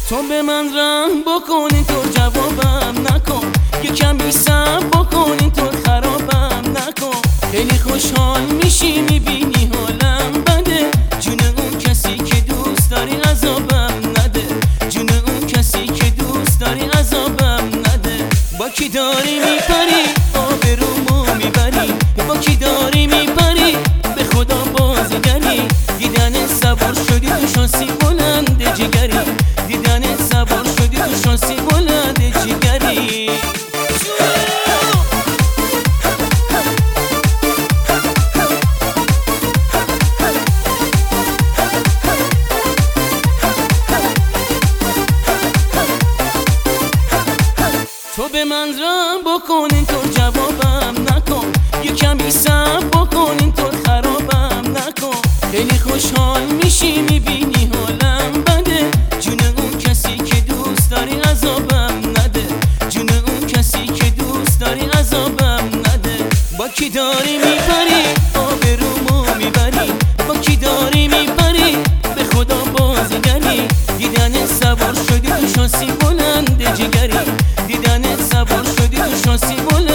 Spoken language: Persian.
تو به من رحم بکنی تو جوابم نکن، یه کمی صبر بکنی تو خرابم نکن. خیلی خوشحال میشی میبینی حالم بده، جون اون کسی که دوست داری عذابم نده، جون اون کسی که دوست داری عذابم نده. با کی داری میپری آبرومو میبری، با کی داری میپری به خدا بازیگری. دیدن سوار شدی تو شانسی بلند جگری، دیدن سوار شدی تو شانسی بلند جگری. تو به من رحم بکنین تو جوابم نکن، یه کمی صبر بکنین تو خرابم نکن. خیلی خوشحال میشی میبینی حالم بده، جون اون کسی که دوست داری عذابم نده، جون اون کسی که دوست داری عذابم نده. با کی داری میپری آبرومو میبری، با کی داری میپری به خدا بازیگری. دیدن سوار شدی تو شانسی بلند جگری، دیدن سوار شدی تو شانسی بلند